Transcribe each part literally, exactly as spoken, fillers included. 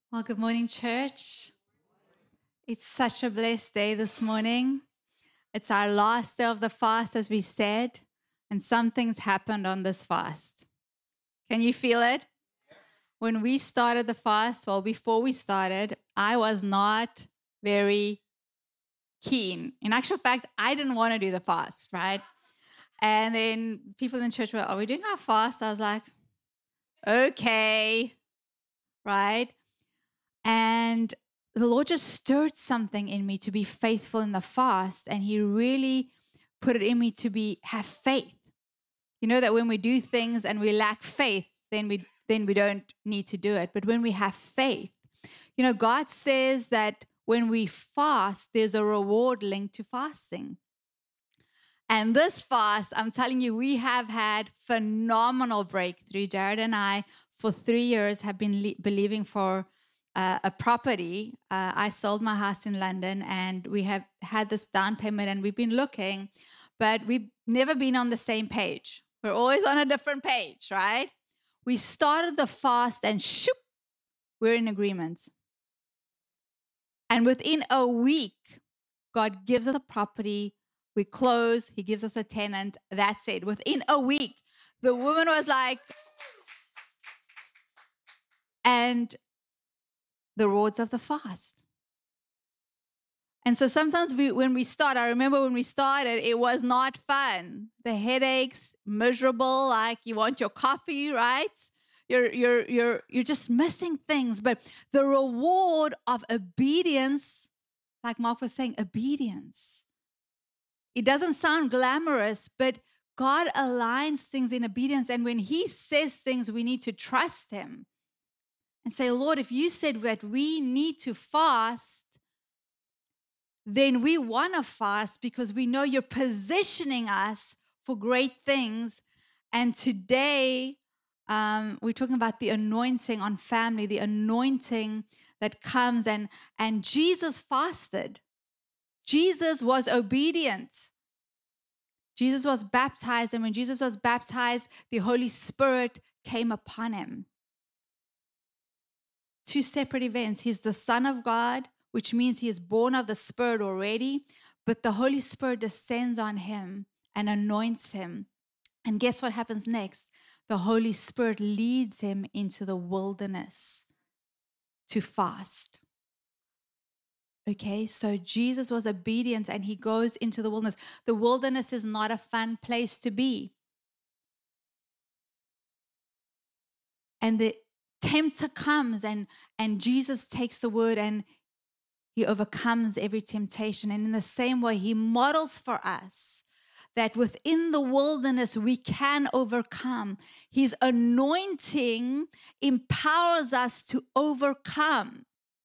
Well, good morning, church. It's such a blessed day this morning. It's our last day of the fast, as we said, and something's happened on this fast. Can you feel it? When we started the fast, well, before we started, I was not very keen. In actual fact, I didn't want to do the fast, right? And then people in church were, Are we doing our fast? I was like, Okay, right? And the Lord just stirred something in me to be faithful in the fast. And He really put it in me to be have faith. You know that when we do things and we lack faith, then we then we don't need to do it. But when we have faith, you know, God says that when we fast, there's a reward linked to fasting. And this fast, I'm telling you, we have had phenomenal breakthrough. Jared and I, for three years, have been le- believing for uh, a property. Uh, I sold my house in London, and we have had this down payment, and we've been looking, but we've never been on the same page. We're always on a different page, right? We started the fast, and shoop, we're in agreement. And within a week, God gives us a property. We close. He gives us a tenant. That's it. Within a week, the woman was like, and the rewards of the fast. And so sometimes we, when we start, I remember when we started, it was not fun. The headaches, miserable, like you want your coffee, right? You're, you're, you're, you're just missing things. But the reward of obedience, like Mark was saying, obedience. It doesn't sound glamorous, but God aligns things in obedience. And when He says things, we need to trust Him and say, Lord, if you said that we need to fast, then we want to fast because we know you're positioning us for great things. And today, um, we're talking about the anointing on family, the anointing that comes. And, and Jesus fasted. Jesus was obedient. Jesus was baptized, and when Jesus was baptized, the Holy Spirit came upon Him. Two separate events. He's the Son of God, which means He is born of the Spirit already, but the Holy Spirit descends on Him and anoints Him. And guess what happens next? The Holy Spirit leads Him into the wilderness to fast. Okay, so Jesus was obedient and He goes into the wilderness. The wilderness is not a fun place to be. And the tempter comes and, and Jesus takes the word and He overcomes every temptation. And in the same way, He models for us that within the wilderness we can overcome. His anointing empowers us to overcome.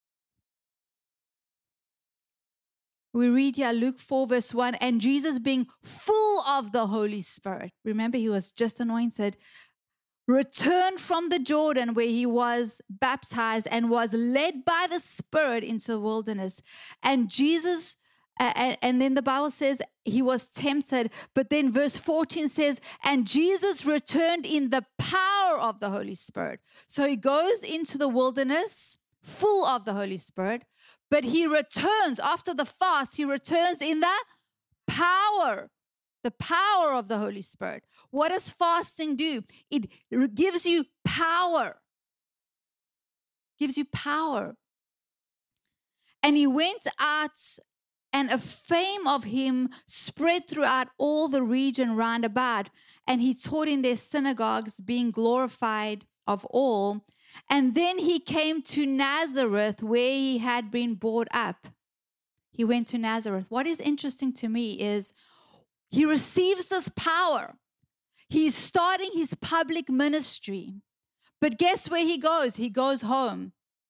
We read here Luke four verse one, and Jesus being full of the Holy Spirit. Remember, He was just anointed. Returned from the Jordan where He was baptized and was led by the Spirit into the wilderness. And Jesus, uh, and then the Bible says He was tempted. But then verse fourteen says, and Jesus returned in the power of the Holy Spirit. So He goes into the wilderness full of the Holy Spirit, but He returns after the fast. He returns in the power. The power of the Holy Spirit. What does fasting do? It gives you power. Gives you power. And He went out, and a fame of Him spread throughout all the region round about. And He taught in their synagogues, being glorified of all. And then He came to Nazareth, where He had been brought up. He went to Nazareth. What is interesting to me is He receives this power. He's starting His public ministry. But guess where He goes? He goes home.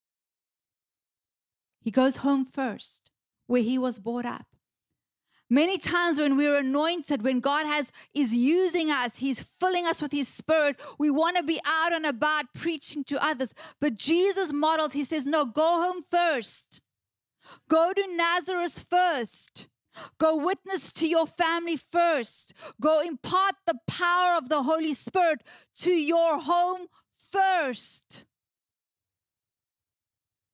He goes home first, where He was brought up. Many times when we're anointed, when God has is using us, He's filling us with His Spirit, we want to be out and about preaching to others. But Jesus models, He says, no, go home first. Go to Nazareth first. Go witness to your family first. Go impart the power of the Holy Spirit to your home first.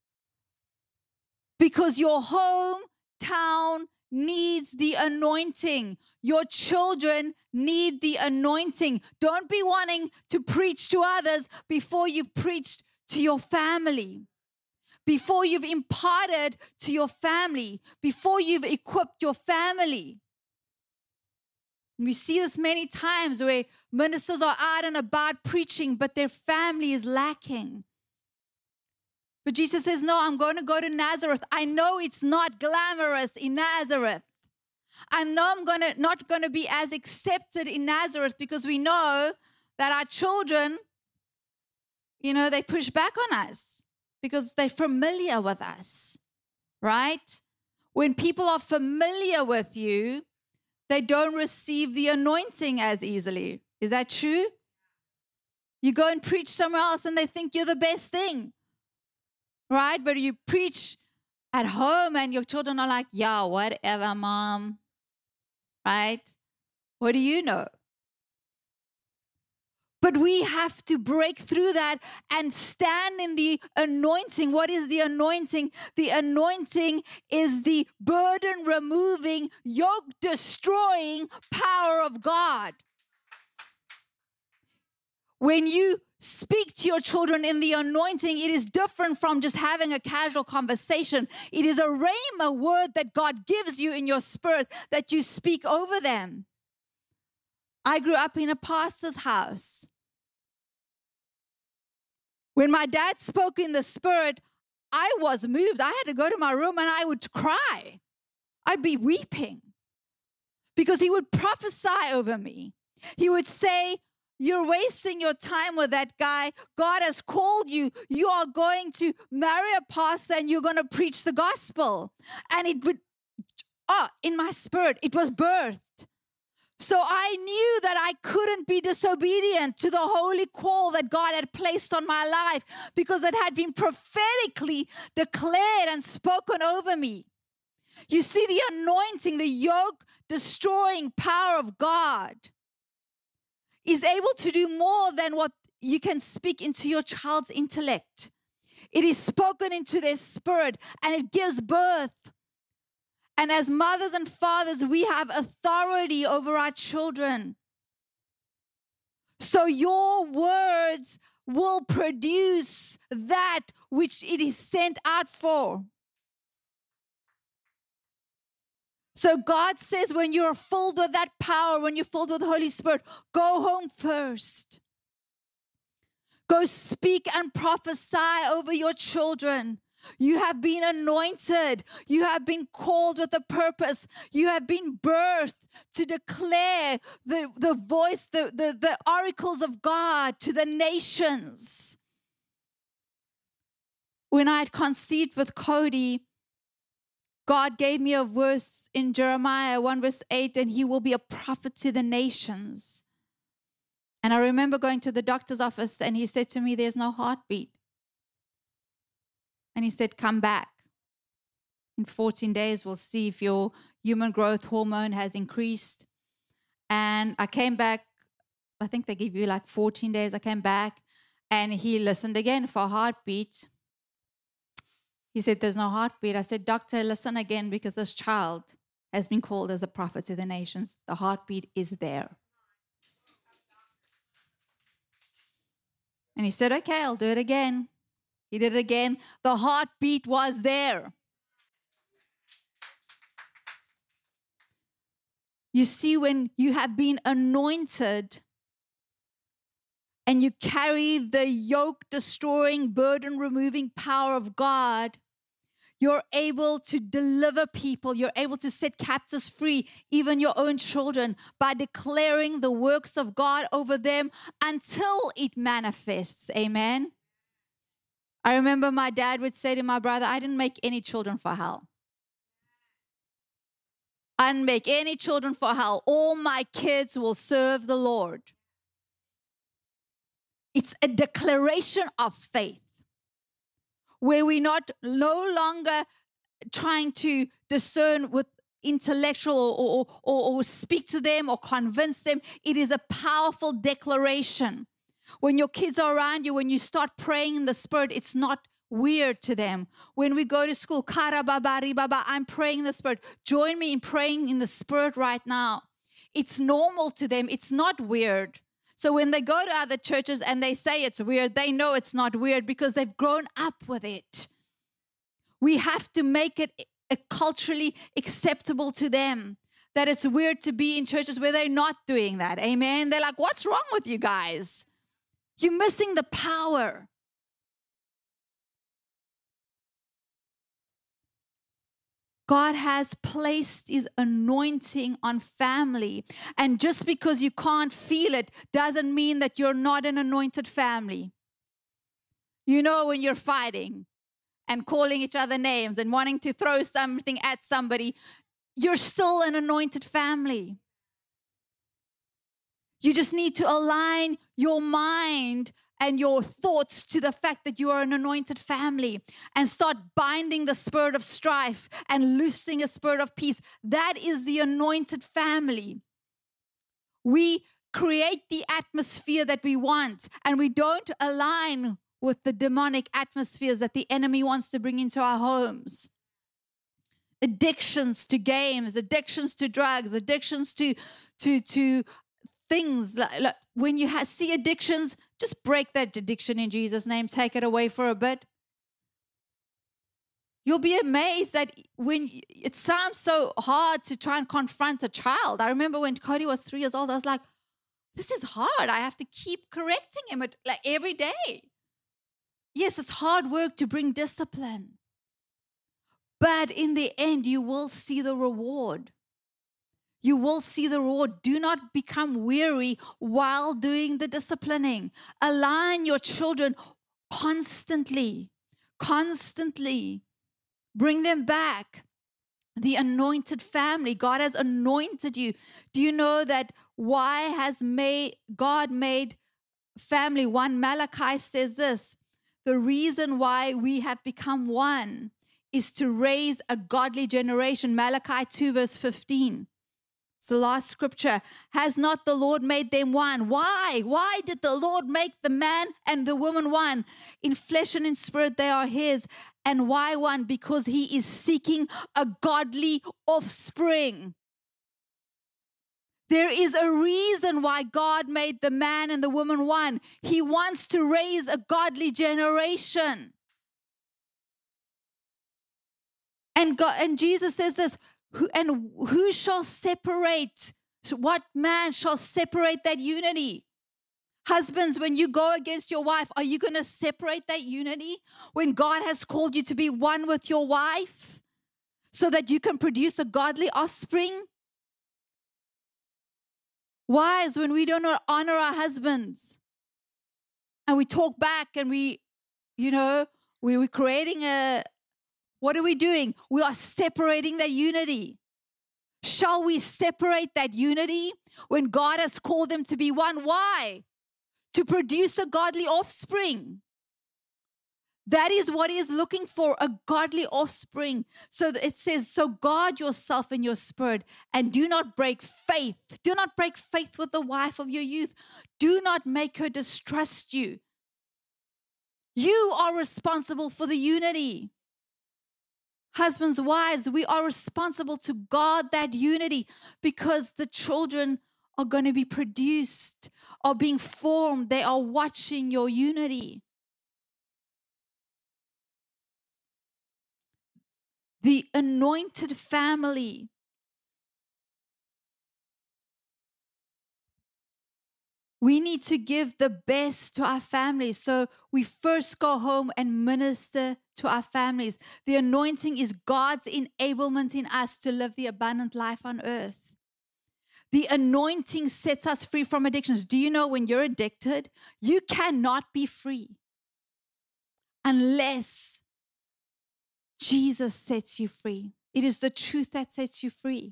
Because your hometown needs the anointing. Your children need the anointing. Don't be wanting to preach to others before you've preached to your family, before you've imparted to your family, before you've equipped your family. We see this many times where ministers are out and about preaching, but their family is lacking. But Jesus says, no, I'm going to go to Nazareth. I know it's not glamorous in Nazareth. I know I'm gonna, not going to be as accepted in Nazareth because we know that our children, you know, they push back on us because they're familiar with us, right? When people are familiar with you, they don't receive the anointing as easily. Is that true? You go and preach somewhere else and they think you're the best thing. Right? But you preach at home and your children are like, yeah, whatever, mom. Right? What do you know? But we have to break through that and stand in the anointing. What is the anointing? The anointing is the burden removing, yoke destroying power of God. When you speak to your children in the anointing, it is different from just having a casual conversation. It is a rhema word that God gives you in your spirit that you speak over them. I grew up in a pastor's house. When my dad spoke in the spirit, I was moved. I had to go to my room and I would cry. I'd be weeping because he would prophesy over me. He would say, you're wasting your time with that guy. God has called you. You are going to marry a pastor and you're going to preach the gospel. And it would, oh, in my spirit, it was birthed. So I knew that I couldn't be disobedient to the holy call that God had placed on my life because it had been prophetically declared and spoken over me. You see, the anointing, the yoke destroying power of God is able to do more than what you can speak into your child's intellect. It is spoken into their spirit and it gives birth. And as mothers and fathers, we have authority over our children. So your words will produce that which it is sent out for. So God says when you're filled with that power, when you're filled with the Holy Spirit, go home first. Go speak and prophesy over your children. You have been anointed. You have been called with a purpose. You have been birthed to declare the, the voice, the, the, the oracles of God to the nations. When I had conceived with Cody, God gave me a verse in Jeremiah one verse eight, and he will be a prophet to the nations. And I remember going to the doctor's office and he said to me, there's no heartbeat. And he said, come back. In fourteen days, we'll see if your human growth hormone has increased. And I came back, I think they give you like fourteen days. I came back and he listened again for a heartbeat. He said, there's no heartbeat. I said, doctor, listen again because this child has been called as a prophet to the nations. The heartbeat is there. And he said, okay, I'll do it again. He did it again. The heartbeat was there. You see, when you have been anointed and you carry the yoke-destroying, burden-removing power of God, you're able to deliver people. You're able to set captives free, even your own children, by declaring the works of God over them until it manifests. Amen. I remember my dad would say to my brother, I didn't make any children for hell. I didn't make any children for hell. All my kids will serve the Lord. It's a declaration of faith where we're not no longer trying to discern with intellectual or, or, or, or speak to them or convince them. It is a powerful declaration. When your kids are around you, when you start praying in the Spirit, it's not weird to them. When we go to school, kara baba ri baba, I'm praying in the Spirit. Join me in praying in the Spirit right now. It's normal to them. It's not weird. So when they go to other churches and they say it's weird, they know it's not weird because they've grown up with it. We have to make it culturally acceptable to them that it's weird to be in churches where they're not doing that. Amen. They're like, what's wrong with you guys? You're missing the power. God has placed his anointing on family. And just because you can't feel it doesn't mean that you're not an anointed family. You know, when you're fighting and calling each other names and wanting to throw something at somebody, you're still an anointed family. You just need to align your mind and your thoughts to the fact that you are an anointed family and start binding the spirit of strife and loosing a spirit of peace. That is the anointed family. We create the atmosphere that we want, and we don't align with the demonic atmospheres that the enemy wants to bring into our homes. Addictions to games, addictions to drugs, addictions to, to, to things. Like, like when you ha- see addictions, just break that addiction in Jesus' name. Take it away for a bit. You'll be amazed that when it sounds so hard to try and confront a child. I remember when Cody was three years old, I was like, this is hard. I have to keep correcting him like every day. Yes, it's hard work to bring discipline. But in the end, you will see the reward. You will see the reward. Do not become weary while doing the disciplining. Align your children constantly, constantly. Bring them back. The anointed family. God has anointed you. Do you know that why has made God made family one? Malachi says this. The reason why we have become one is to raise a godly generation. Malachi two verse fifteen. It's the last scripture. Has not the Lord made them one? Why? Why did the Lord make the man and the woman one? In flesh and in spirit they are his. And why one? Because he is seeking a godly offspring. There is a reason why God made the man and the woman one. He wants to raise a godly generation. And God, and Jesus says this, who, and who shall separate? What man shall separate that unity? Husbands, when you go against your wife, are you going to separate that unity? When God has called you to be one with your wife so that you can produce a godly offspring? Wives, when we don't honor our husbands and we talk back and we, you know, we, we're creating a, what are we doing? We are separating that unity. Shall we separate that unity when God has called them to be one? Why? To produce a godly offspring. That is what he is looking for, a godly offspring. So it says, so guard yourself in your spirit and do not break faith. Do not break faith with the wife of your youth. Do not make her distrust you. You are responsible for the unity. Husbands, wives, we are responsible to guard that unity because the children are going to be produced, are being formed. They are watching your unity. The anointed family. We need to give the best to our families. So we first go home and minister to our families. The anointing is God's enablement in us to live the abundant life on earth. The anointing sets us free from addictions. Do you know when you're addicted, you cannot be free unless Jesus sets you free. It is the truth that sets you free.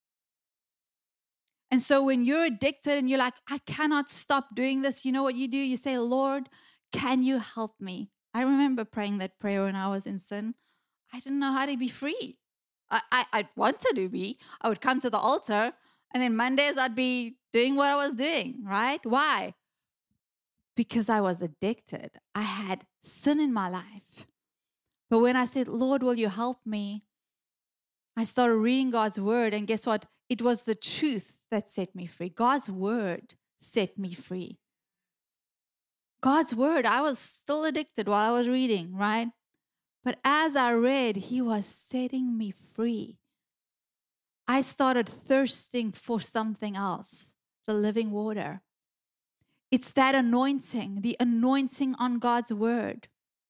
And so when you're addicted and you're like, I cannot stop doing this, you know what you do? You say, Lord, can you help me? I remember praying that prayer when I was in sin. I didn't know how to be free. I, I, I wanted to be. I would come to the altar, and then Mondays I'd be doing what I was doing, right? Why? Because I was addicted. I had sin in my life. But when I said, Lord, will you help me? I started reading God's word, and guess what? It was the truth that set me free. God's word set me free. God's word, I was still addicted while I was reading, right? But as I read, He was setting me free. I started thirsting for something else, the living water. It's that anointing, the anointing on God's word.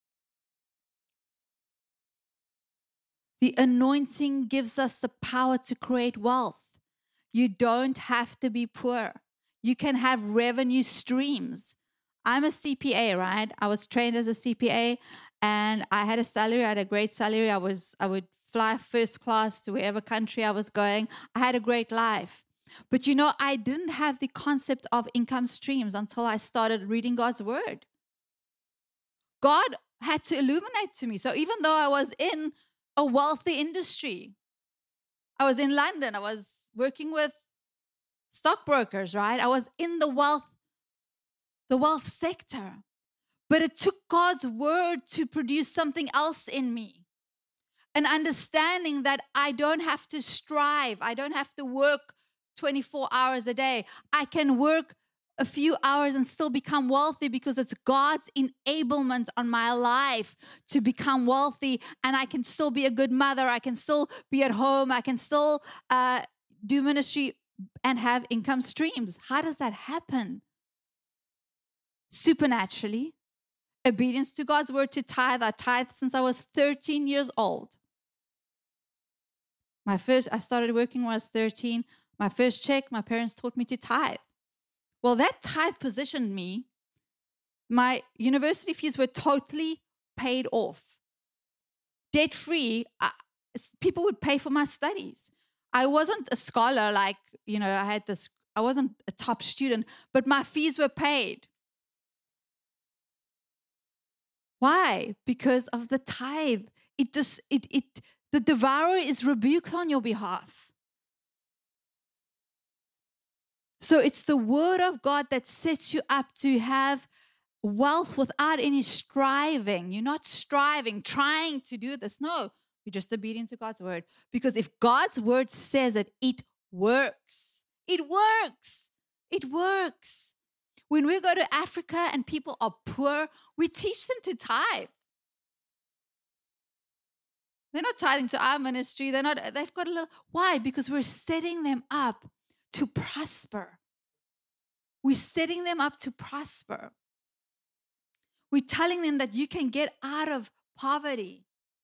The anointing gives us the power to create wealth. You don't have to be poor. You can have revenue streams. I'm a C P A, right? I was trained as a C P A, and I had a salary. I had a great salary. I was I would fly first class to wherever country I was going. I had a great life. But you know, I didn't have the concept of income streams until I started reading God's word. God had to illuminate to me. So even though I was in a wealthy industry, I was in London, I was working with stockbrokers, right? I was in the wealth, the wealth sector. But it took God's word to produce something else in me. An understanding that I don't have to strive. I don't have to work twenty-four hours a day. I can work a few hours and still become wealthy because it's God's enablement on my life to become wealthy. And I can still be a good mother. I can still be at home. I can still uh, do ministry and have income streams. How does that happen? Supernaturally. Obedience to God's word, to tithe. I tithed since I was thirteen years old. My first, I started working when I was thirteen. My first check, my parents taught me to tithe. Well, that tithe positioned me. My university fees were totally paid off. Debt free, I, people would pay for my studies. I wasn't a scholar like, you know, I had this, I wasn't a top student, but my fees were paid. Why? Because of the tithe. It just, it, it, the devourer is rebuked on your behalf. So it's the word of God that sets you up to have wealth without any striving. You're not striving, trying to do this. No, you're just obedient to God's word. Because if God's word says it, it works. It works. It works. When we go to Africa and people are poor, we teach them to tithe. They're not tithing to our ministry. They're not, they've got a little, why? Because we're setting them up to prosper. We're setting them up to prosper. We're telling them that you can get out of poverty.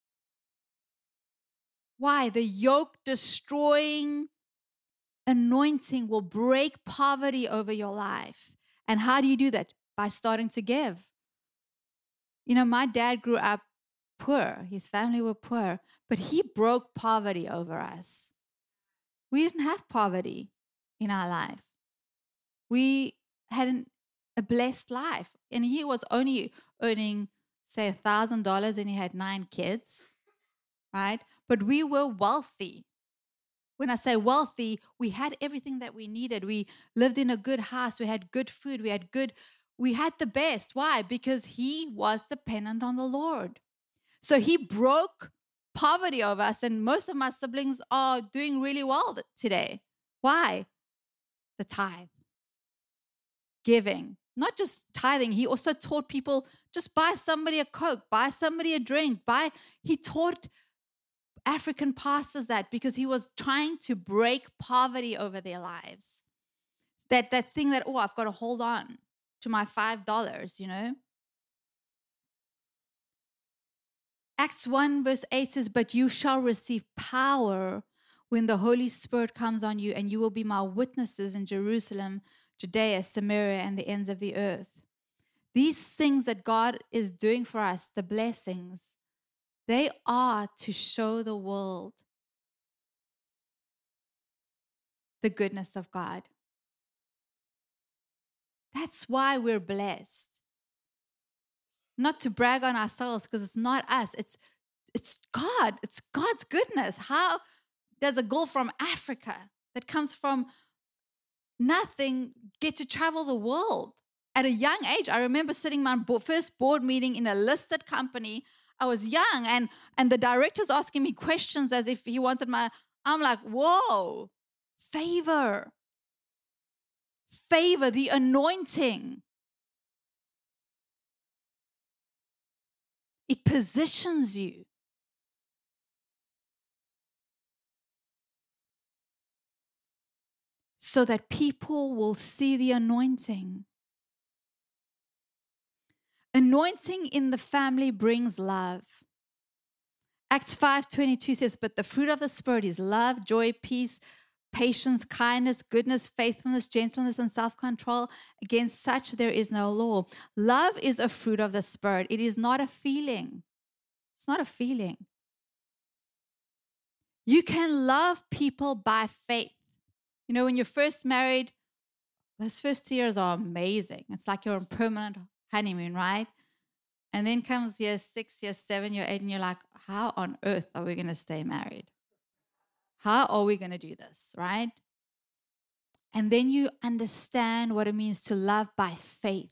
Why? The yoke destroying anointing will break poverty over your life. And how do you do that? By starting to give. You know, my dad grew up poor. His family were poor, but he broke poverty over us. We didn't have poverty in our life. We had an, a blessed life. And he was only earning, say, one thousand dollars and he had nine kids, right? But we were wealthy. When I say wealthy, we had everything that we needed. We lived in a good house. We had good food. We had good, we had the best. Why? Because he was dependent on the Lord. So he broke poverty over us, and most of my siblings are doing really well today. Why? The tithe. Giving. Not just tithing. He also taught people, just buy somebody a Coke, buy somebody a drink, buy. He taught African pastors that because he was trying to break poverty over their lives. That, that thing that, oh, I've got to hold on to my five dollars, you know. Acts one verse eight says, but you shall receive power when the Holy Spirit comes on you, and you will be my witnesses in Jerusalem, Judea, Samaria, and the ends of the earth. These things that God is doing for us, the blessings, they are to show the world the goodness of God. That's why we're blessed. Not to brag on ourselves, because it's not us. It's, it's God. It's God's goodness. How does a girl from Africa that comes from nothing get to travel the world? At a young age, I remember sitting in my first board meeting in a listed company. I was young, and, and the director's asking me questions as if he wanted my, I'm like, whoa, favor. Favor, the anointing. It positions you. So that people will see the anointing. Anointing in the family brings love. Acts five twenty-two says, but the fruit of the Spirit is love, joy, peace, patience, kindness, goodness, faithfulness, gentleness, and self-control. Against such there is no law. Love is a fruit of the Spirit. It is not a feeling. It's not a feeling. You can love people by faith. You know, when you're first married, those first two years are amazing. It's like you're on permanent honeymoon, right? And then comes year six, year seven, year eight, and you're like, how on earth are we going to stay married? How are we going to do this, right? And then you understand what it means to love by faith.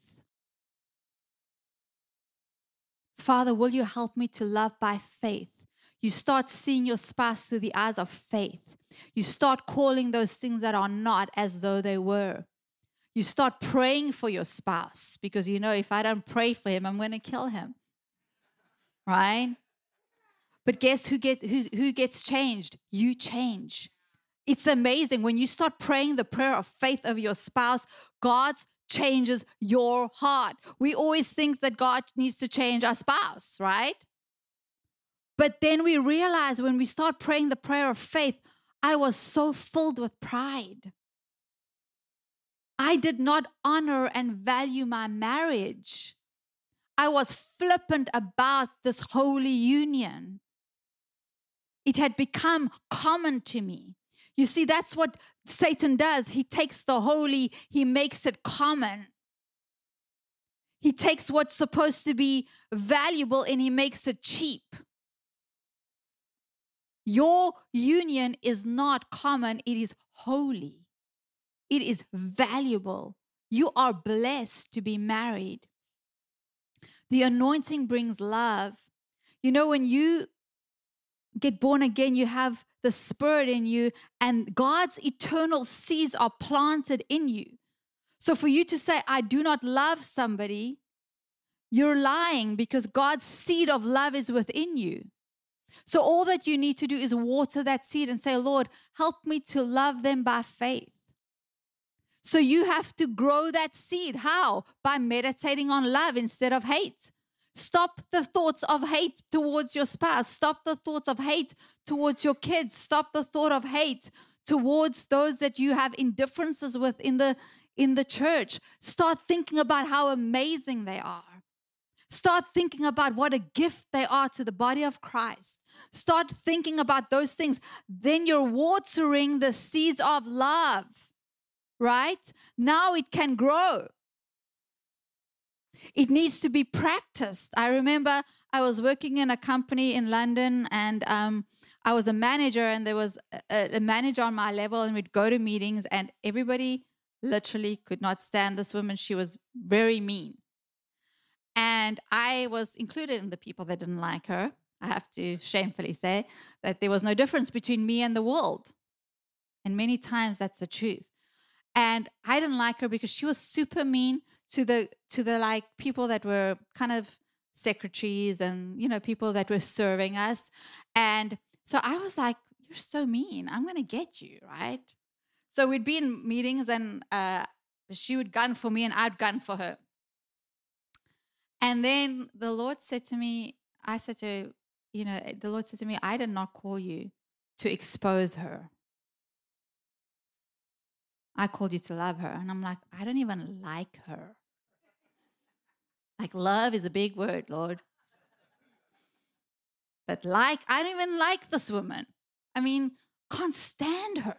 Father, will you help me to love by faith? You start seeing your spouse through the eyes of faith. You start calling those things that are not as though they were. You start praying for your spouse because you know if I don't pray for him, I'm going to kill him. Right? But guess who gets, who, who gets changed? You change. It's amazing. When you start praying the prayer of faith over your spouse, God changes your heart. We always think that God needs to change our spouse, right? But then we realize when we start praying the prayer of faith, I was so filled with pride. I did not honor and value my marriage. I was flippant about this holy union. It had become common to me. You see, that's what Satan does. He takes the holy, he makes it common. He takes what's supposed to be valuable and he makes it cheap. Your union is not common, it is holy. It is valuable. You are blessed to be married. The anointing brings love. You know, when you get born again, you have the Spirit in you, and God's eternal seeds are planted in you. So for you to say, I do not love somebody, you're lying because God's seed of love is within you. So all that you need to do is water that seed and say, Lord, help me to love them by faith. So you have to grow that seed. How? By meditating on love instead of hate. Stop the thoughts of hate towards your spouse. Stop the thoughts of hate towards your kids. Stop the thought of hate towards those that you have indifferences with in the, in the church. Start thinking about how amazing they are. Start thinking about what a gift they are to the body of Christ. Start thinking about those things. Then you're watering the seeds of love. Right? Now it can grow. It needs to be practiced. I remember I was working in a company in London and um, I was a manager and there was a, a manager on my level and we'd go to meetings and everybody literally could not stand this woman. She was very mean. And I was included in the people that didn't like her. I have to shamefully say that there was no difference between me and the world. And many times that's the truth. And I didn't like her because she was super mean to the to the like people that were kind of secretaries and, you know, people that were serving us. And so I was like, you're so mean. I'm going to get you, right? So we'd be in meetings and uh, she would gun for me and I'd gun for her. And then the Lord said to me, I said to her, you know, the Lord said to me, I did not call you to expose her. I called you to love her. And I'm like, I don't even like her. Like, love is a big word, Lord. But like, I don't even like this woman. I mean, can't stand her.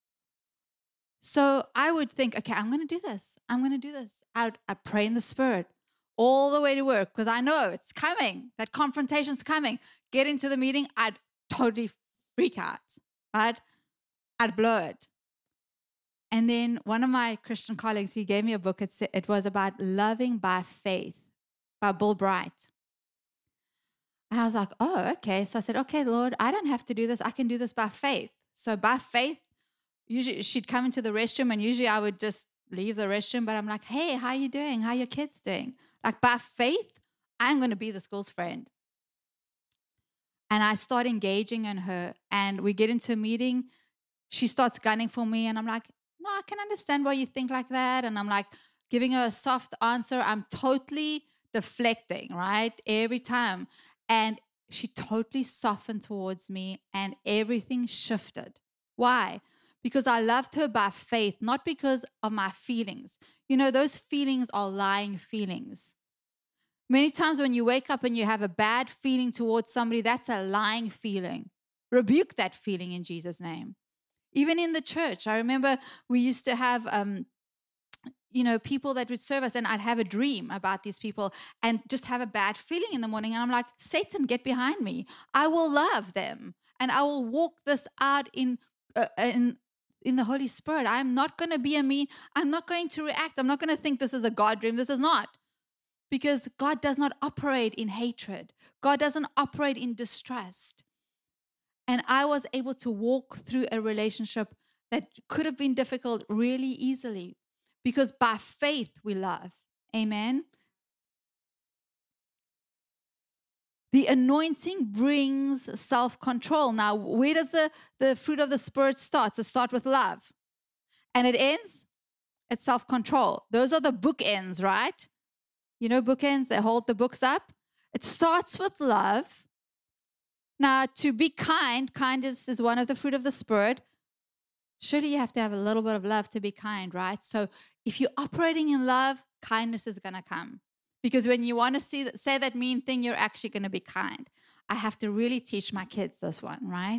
So I would think, okay, I'm going to do this. I'm going to do this. I'd, I'd pray in the Spirit all the way to work because I know it's coming. That confrontation's coming. Get into the meeting, I'd totally freak out, right? I'd blow it. And then one of my Christian colleagues, he gave me a book. It's, it was about loving by faith by Bill Bright. And I was like, oh, okay. So I said, okay, Lord, I don't have to do this. I can do this by faith. So by faith, usually she'd come into the restroom and usually I would just leave the restroom. But I'm like, hey, how you doing? How your kids doing? Like by faith, I'm going to be the school's friend. And I start engaging in her and we get into a meeting. She starts gunning for me and I'm like, no, I can understand why you think like that. And I'm like giving her a soft answer. I'm totally deflecting, right? Every time. And she totally softened towards me and everything shifted. Why? Because I loved her by faith, not because of my feelings. You know, those feelings are lying feelings. Many times when you wake up and you have a bad feeling towards somebody, that's a lying feeling. Rebuke that feeling in Jesus' name. Even in the church, I remember we used to have, um, you know, people that would serve us, and I'd have a dream about these people and just have a bad feeling in the morning. And I'm like, Satan, get behind me. I will love them, and I will walk this out in uh, in in the Holy Spirit. I'm not going to be a me. I'm not going to react. I'm not going to think this is a God dream. This is not. Because God does not operate in hatred. God doesn't operate in distrust. And I was able to walk through a relationship that could have been difficult really easily because by faith we love. Amen. The anointing brings self-control. Now, where does the, the fruit of the Spirit start? It starts with love. And it ends at self-control. Those are the bookends, right? You know, bookends, they hold the books up. It starts with love. Now, to be kind, kindness is one of the fruit of the Spirit. Surely you have to have a little bit of love to be kind, right? So if you're operating in love, kindness is going to come. Because when you want to see, say that mean thing, you're actually going to be kind. I have to really teach my kids this one, right?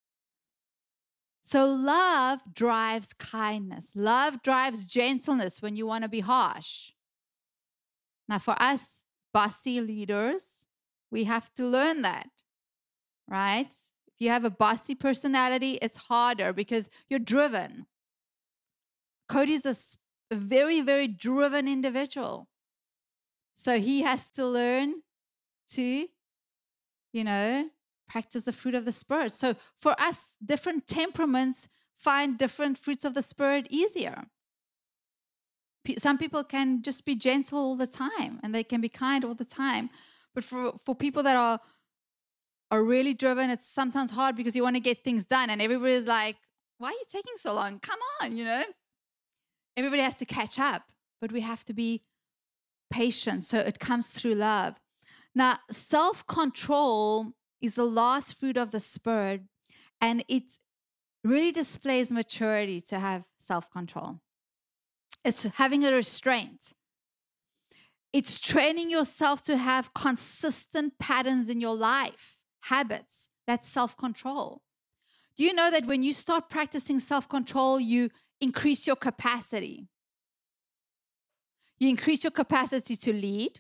So love drives kindness. Love drives gentleness when you want to be harsh. Now, for us bossy leaders, we have to learn that, right? If you have a bossy personality, it's harder because you're driven. Cody's a, a very, very driven individual. So he has to learn to, you know, practice the fruit of the Spirit. So for us, different temperaments find different fruits of the Spirit easier. Some people can just be gentle all the time and they can be kind all the time. But for, for people that are, are really driven, it's sometimes hard because you want to get things done. And everybody's like, why are you taking so long? Come on, you know. Everybody has to catch up. But we have to be patient. So it comes through love. Now, self-control is the last fruit of the Spirit. And it really displays maturity to have self-control. It's having a restraint. It's training yourself to have consistent patterns in your life, habits. That's self-control. Do you know that when you start practicing self-control, you increase your capacity? You increase your capacity to lead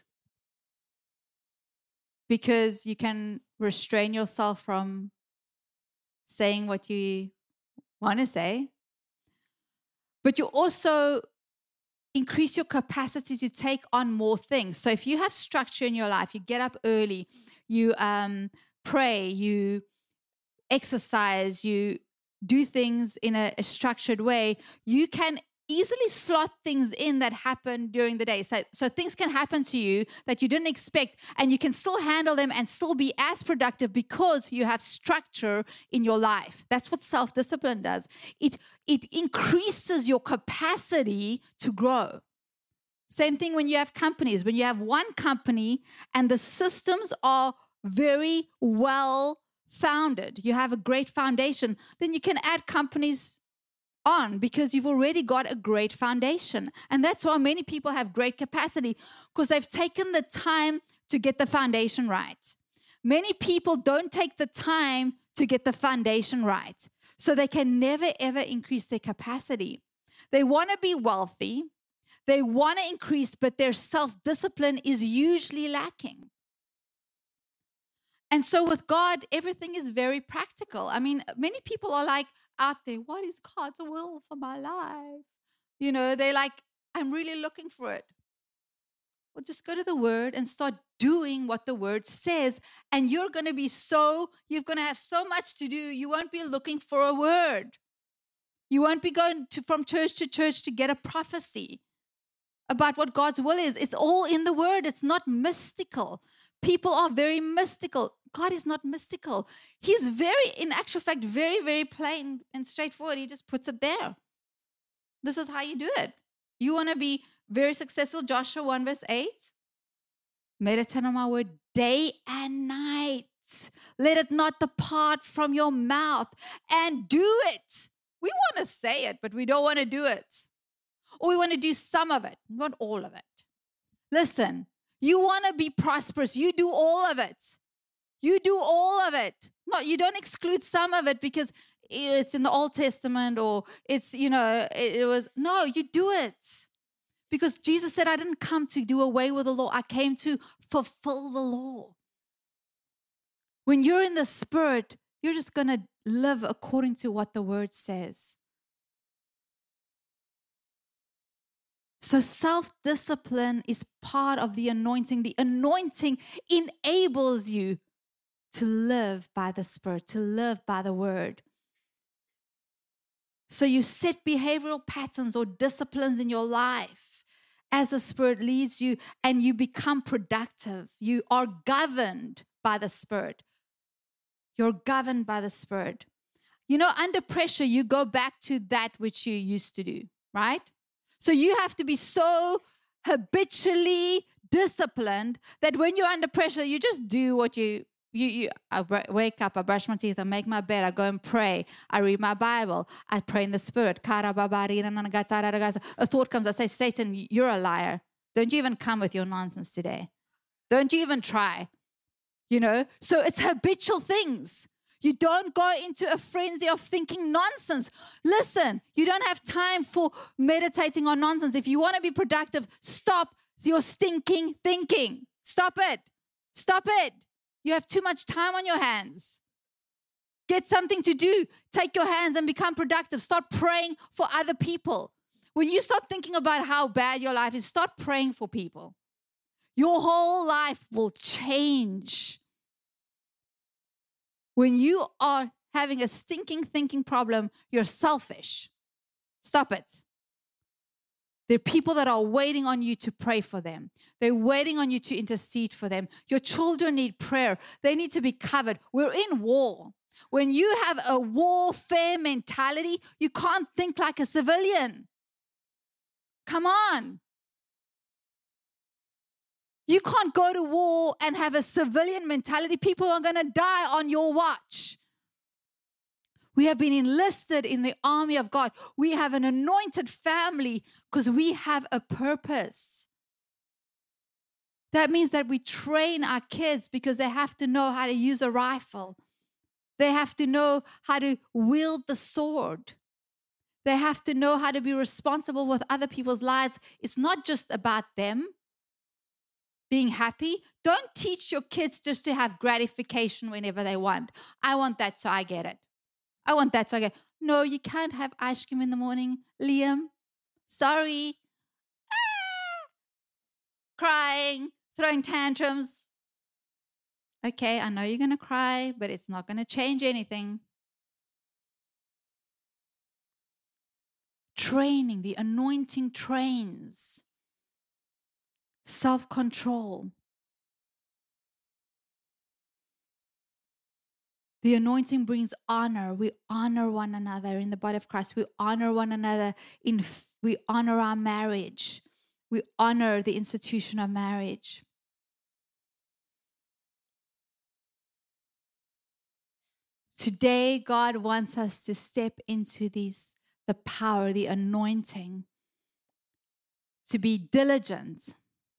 because you can restrain yourself from saying what you want to say. But you also increase your capacity to take on more things. So if you have structure in your life, you get up early, you um, pray, you exercise, you do things in a, a structured way, you can easily slot things in that happen during the day. So, so things can happen to you that you didn't expect, and you can still handle them and still be as productive because you have structure in your life. That's what self-discipline does. It, it increases your capacity to grow. Same thing when you have companies. When you have one company and the systems are very well founded, you have a great foundation, then you can add companies on because you've already got a great foundation. And that's why many people have great capacity, because they've taken the time to get the foundation right. Many people don't take the time to get the foundation right, so they can never, ever increase their capacity. They want to be wealthy, they want to increase, but their self-discipline is usually lacking. And so with God, everything is very practical. I mean, many people are like, out there, what is God's will for my life? You know, they're like, I'm really looking for it. Well, just go to the Word and start doing what the Word says. And you're going to be so, you're going to have so much to do. You won't be looking for a word. You won't be going to, from church to church to get a prophecy about what God's will is. It's all in the Word. It's not mystical. People are very mystical. God is not mystical. He's very, in actual fact, very, very plain and straightforward. He just puts it there. This is how you do it. You want to be very successful. Joshua one verse eight. Meditate on my word day and night. Let it not depart from your mouth, and do it. We want to say it, but we don't want to do it. Or we want to do some of it, not all of it. Listen, you want to be prosperous. You do all of it. You do all of it. No, you don't exclude some of it because it's in the Old Testament or it's, you know, it, it was. No, you do it. Because Jesus said, I didn't come to do away with the law. I came to fulfill the law. When you're in the Spirit, you're just going to live according to what the Word says. So self-discipline is part of the anointing. The anointing enables you to live by the Spirit, to live by the Word. So you set behavioral patterns or disciplines in your life as the Spirit leads you, and you become productive. You are governed by the Spirit. You're governed by the Spirit. You know, under pressure, you go back to that which you used to do, right? So you have to be so habitually disciplined that when you're under pressure, you just do what you, you, you I wake up, I brush my teeth, I make my bed, I go and pray, I read my Bible, I pray in the Spirit. A thought comes, I say, Satan, you're a liar. Don't you even come with your nonsense today. Don't you even try. You know, so it's habitual things. You don't go into a frenzy of thinking nonsense. Listen, you don't have time for meditating on nonsense. If you want to be productive, stop your stinking thinking. Stop it. Stop it. You have too much time on your hands. Get something to do. Take your hands and become productive. Start praying for other people. When you start thinking about how bad your life is, start praying for people. Your whole life will change. When you are having a stinking thinking problem, you're selfish. Stop it. There are people that are waiting on you to pray for them. They're waiting on you to intercede for them. Your children need prayer. They need to be covered. We're in war. When you have a warfare mentality, you can't think like a civilian. Come on. You can't go to war and have a civilian mentality. People are going to die on your watch. We have been enlisted in the army of God. We have an anointed family because we have a purpose. That means that we train our kids because they have to know how to use a rifle. They have to know how to wield the sword. They have to know how to be responsible with other people's lives. It's not just about them being happy. Don't teach your kids just to have gratification whenever they want. I want that, so I get it. I want that, so I get it. No, you can't have ice cream in the morning, Liam. Sorry. Ah! Crying, throwing tantrums. Okay, I know you're going to cry, but it's not going to change anything. Training, the anointing trains. Self-control. The anointing brings honor. We honor one another in the body of Christ. We honor one another. In we honor our marriage. We honor the institution of marriage. Today, God wants us to step into these, the power, the anointing, to be diligent.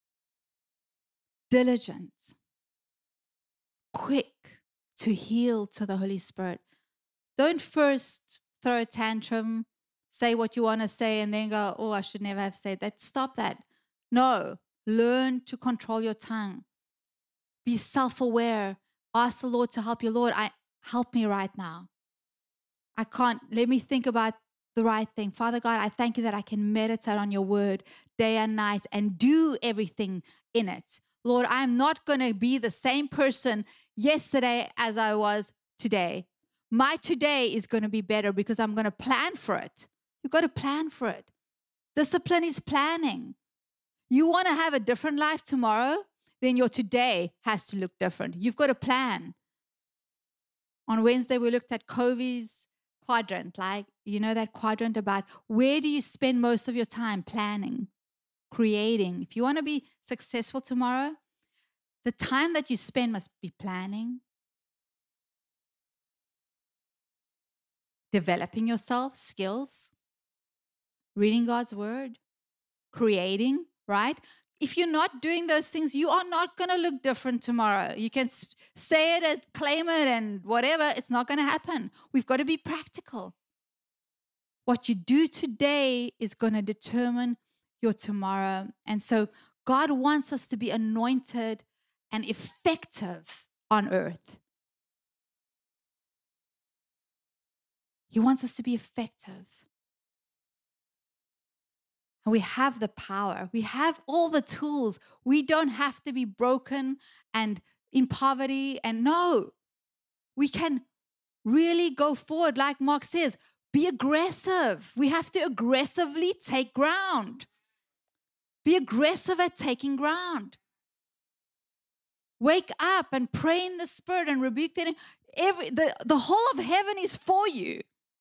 Diligent, quick to yield to the Holy Spirit. Don't first throw a tantrum, say what you want to say, and then go, oh, I should never have said that. Stop that. No, learn to control your tongue. Be self-aware. Ask the Lord to help you. Lord, I help me right now. I can't, let me think about the right thing. Father God, I thank you that I can meditate on your word day and night and do everything in it. Lord, I'm not going to be the same person yesterday as I was today. My today is going to be better because I'm going to plan for it. You've got to plan for it. Discipline is planning. You want to have a different life tomorrow, then your today has to look different. You've got to plan. On Wednesday, we looked at Covey's quadrant, like, you know, that quadrant about where do you spend most of your time planning, creating. If you want to be successful tomorrow, the time that you spend must be planning, developing yourself, skills, reading God's word, creating, right? If you're not doing those things, you are not going to look different tomorrow. You can say it and claim it and whatever. It's not going to happen. We've got to be practical. What you do today is going to determine your tomorrow. And so God wants us to be anointed and effective on earth. He wants us to be effective. And we have the power. We have all the tools. We don't have to be broken and in poverty. And no, we can really go forward. Like Mark says, be aggressive. We have to aggressively take ground. Be aggressive at taking ground. Wake up and pray in the Spirit and rebuke the enemy. Every, the, the whole of heaven is for you.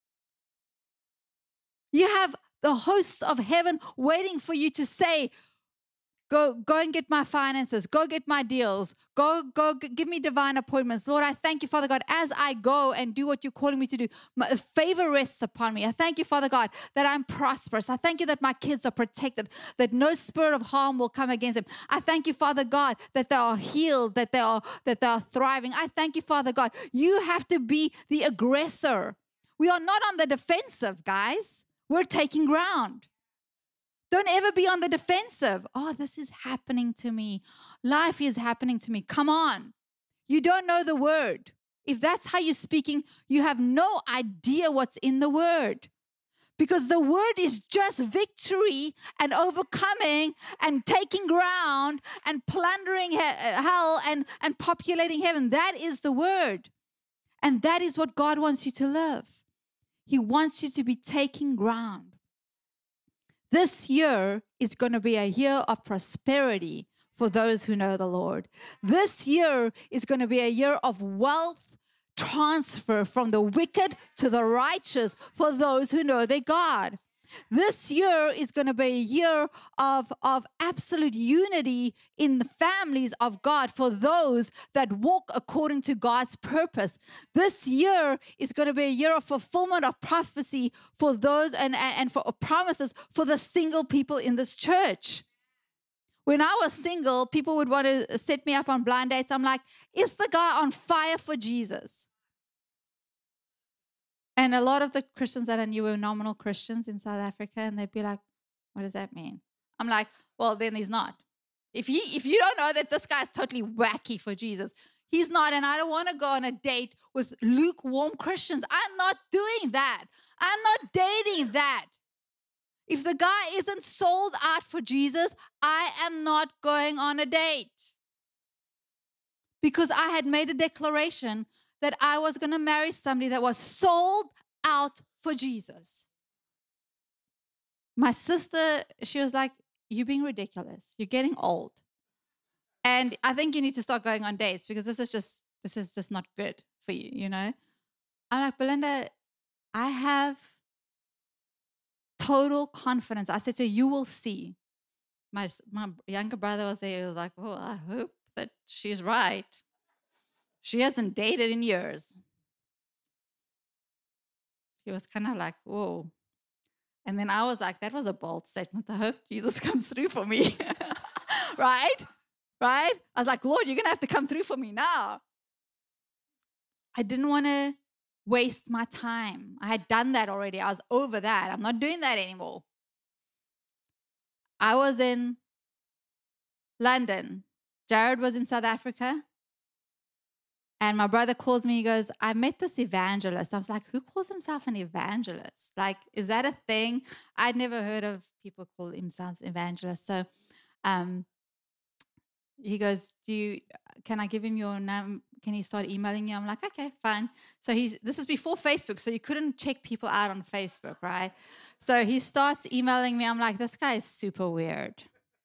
You have the hosts of heaven waiting for you to say, go, go and get my finances, go get my deals, go, go g- give me divine appointments. Lord, I thank you, Father God, as I go and do what you're calling me to do, my favor rests upon me. I thank you, Father God, that I'm prosperous. I thank you that my kids are protected, that no spirit of harm will come against them. I thank you, Father God, that they are healed, that they are, that they are thriving. I thank you, Father God. You have to be the aggressor. We are not on the defensive, guys. We're taking ground. Don't ever be on the defensive. Oh, this is happening to me. Life is happening to me. Come on. You don't know the word. If that's how you're speaking, you have no idea what's in the word. Because the word is just victory and overcoming and taking ground and plundering he- hell and, and populating heaven. That is the word. And that is what God wants you to live. He wants you to be taking ground. This year is going to be a year of prosperity for those who know the Lord. This year is going to be a year of wealth transfer from the wicked to the righteous for those who know their God. This year is going to be a year of, of absolute unity in the families of God for those that walk according to God's purpose. This year is going to be a year of fulfillment of prophecy for those and, and, and for promises for the single people in this church. When I was single, people would want to set me up on blind dates. I'm like, is the guy on fire for Jesus? And a lot of the Christians that I knew were nominal Christians in South Africa, and they'd be like, what does that mean? I'm like, well, then he's not. If you, if you don't know that this guy's totally wacky for Jesus, he's not, and I don't want to go on a date with lukewarm Christians. I'm not doing that. I'm not dating that. If the guy isn't sold out for Jesus, I am not going on a date. Because I had made a declaration that I was going to marry somebody that was sold out for Jesus. My sister, she was like, you're being ridiculous. You're getting old. And I think you need to start going on dates because this is just, this is just not good for you, you know? I'm like, Belinda, I have total confidence. I said to her, you will see. My, my younger brother was there. He was like, oh, I hope that she's right. She hasn't dated in years. He was kind of like, whoa. And then I was like, that was a bold statement. I hope Jesus comes through for me. Right? Right? I was like, Lord, you're going to have to come through for me now. I didn't want to waste my time. I had done that already. I was over that. I'm not doing that anymore. I was in London. Jared was in South Africa. And my brother calls me, he goes, I met this evangelist. I was like, who calls himself an evangelist? Like, is that a thing? I'd never heard of people call themselves evangelists. So um, he goes, do you, can I give him your name? Can he start emailing you? I'm like, okay, fine. So he's, this is before Facebook, so you couldn't check people out on Facebook, right? So he starts emailing me. I'm like, this guy is super weird.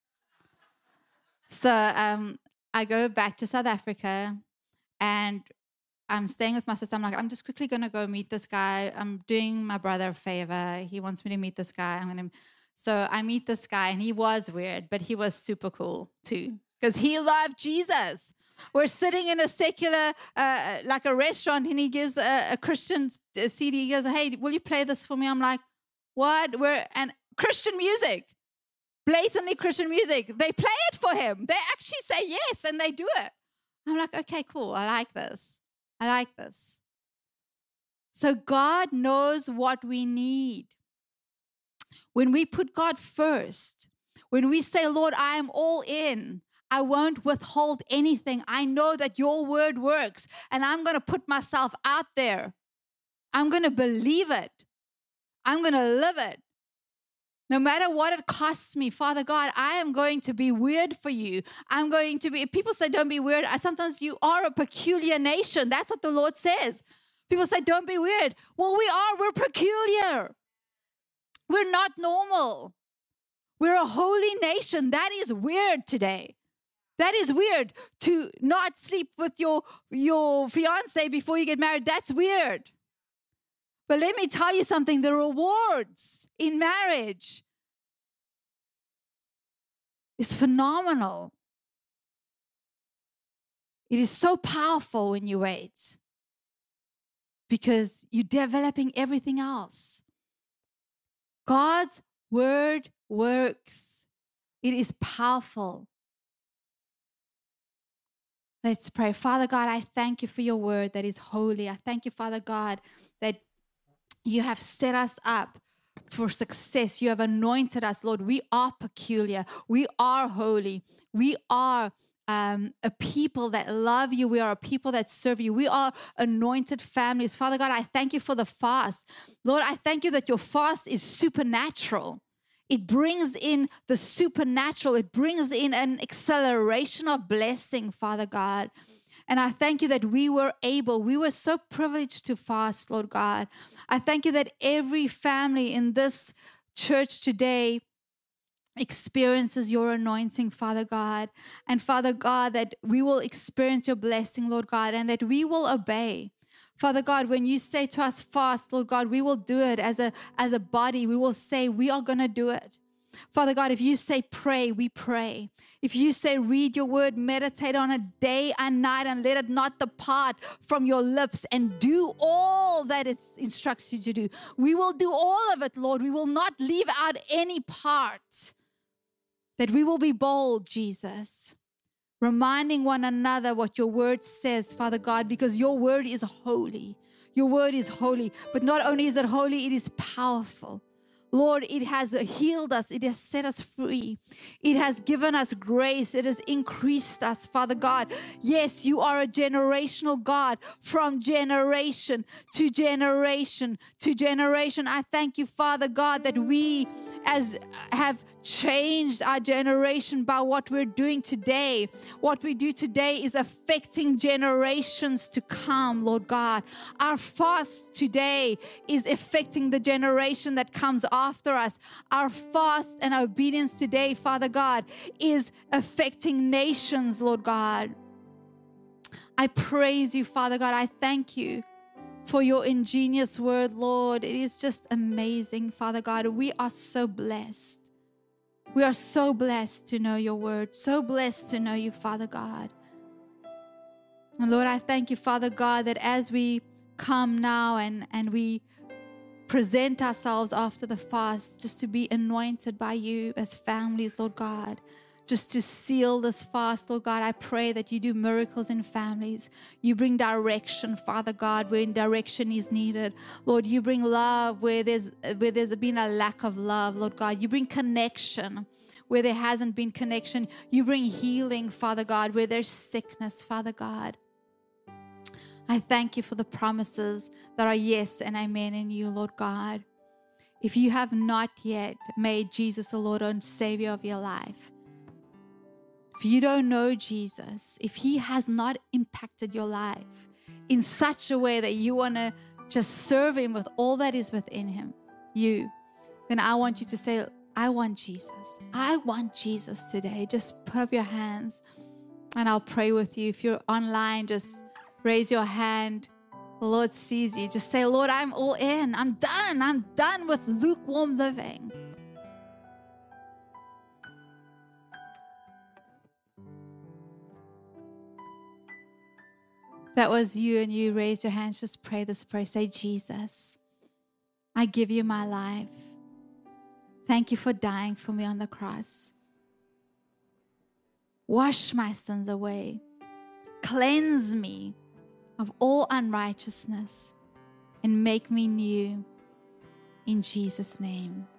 So um, I go back to South Africa, and I'm staying with my sister. I'm like, I'm just quickly going to go meet this guy. I'm doing my brother a favor. He wants me to meet this guy. I'm going to. So I meet this guy, and he was weird, but he was super cool too, because he loved Jesus. We're sitting in a secular, uh, like a restaurant, and he gives a, a Christian C D. He goes, hey, will you play this for me? I'm like, what? We're and Christian music. Blatantly Christian music. They play it for him. They actually say yes, and they do it. I'm like, okay, cool. I like this. I like this. So God knows what we need. When we put God first, when we say, Lord, I am all in, I won't withhold anything. I know that your word works, and I'm going to put myself out there. I'm going to believe it. I'm going to live it. No matter what it costs me, Father God, I am going to be weird for you. I'm going to be, if people say don't be weird, I, sometimes you are a peculiar nation. That's what the Lord says. People say don't be weird. Well, we are. We're peculiar. We're not normal. We're a holy nation. That is weird today. That is weird. To not sleep with your, your fiance before you get married, that's weird. But let me tell you something, the rewards in marriage is phenomenal. It is so powerful when you wait, because you're developing everything else. God's word works. It is powerful. Let's pray. Father God, I thank you for your word that is holy. I thank you, Father God, that you have set us up for success. You have anointed us, Lord. We are peculiar. We are holy. We are um, a people that love you. We are a people that serve you. We are anointed families. Father God, I thank you for the fast. Lord, I thank you that your fast is supernatural. It brings in the supernatural. It brings in an acceleration of blessing, Father God. And I thank you that we were able, we were so privileged to fast, Lord God. I thank you that every family in this church today experiences your anointing, Father God. And Father God, that we will experience your blessing, Lord God, and that we will obey. Father God, when you say to us fast, Lord God, we will do it as a, as a body. We will say we are going to do it. Father God, if you say pray, we pray. If you say read your word, meditate on it day and night, and let it not depart from your lips, and do all that it instructs you to do. We will do all of it, Lord. We will not leave out any part. That we will be bold, Jesus. Reminding one another what your word says, Father God, because your word is holy. Your word is holy. But not only is it holy, it is powerful. Lord, it has healed us. It has set us free. It has given us grace. It has increased us, Father God. Yes, you are a generational God, from generation to generation to generation. I thank you, Father God, that we as have changed our generation by what we're doing today. What we do today is affecting generations to come, Lord God. Our fast today is affecting the generation that comes after us. Our fast and obedience today, Father God, is affecting nations, Lord God. I praise you, Father God. I thank you for your ingenious word, Lord. It is just amazing, Father God. We are so blessed. We are so blessed to know your word, so blessed to know you, Father God. And Lord, I thank you, Father God, that as we come now and, and we present ourselves after the fast, just to be anointed by you as families, Lord God, just to seal this fast, Lord God, I pray that you do miracles in families. You bring direction, Father God, where direction is needed. Lord, you bring love where there's, where there's been a lack of love, Lord God. You bring connection where there hasn't been connection. You bring healing, Father God, where there's sickness, Father God. I thank you for the promises that are yes and amen in you, Lord God. If you have not yet made Jesus the Lord and Savior of your life, if you don't know Jesus, if he has not impacted your life in such a way that you want to just serve him with all that is within him, you, then I want you to say, I want Jesus. I want Jesus today. Just put up your hands and I'll pray with you. If you're online, just raise your hand. The Lord sees you. Just say, Lord, I'm all in. I'm done. I'm done with lukewarm living. If that was you and you raised your hands, just pray this prayer. Say, Jesus, I give you my life. Thank you for dying for me on the cross. Wash my sins away. Cleanse me of all unrighteousness and make me new in Jesus' name.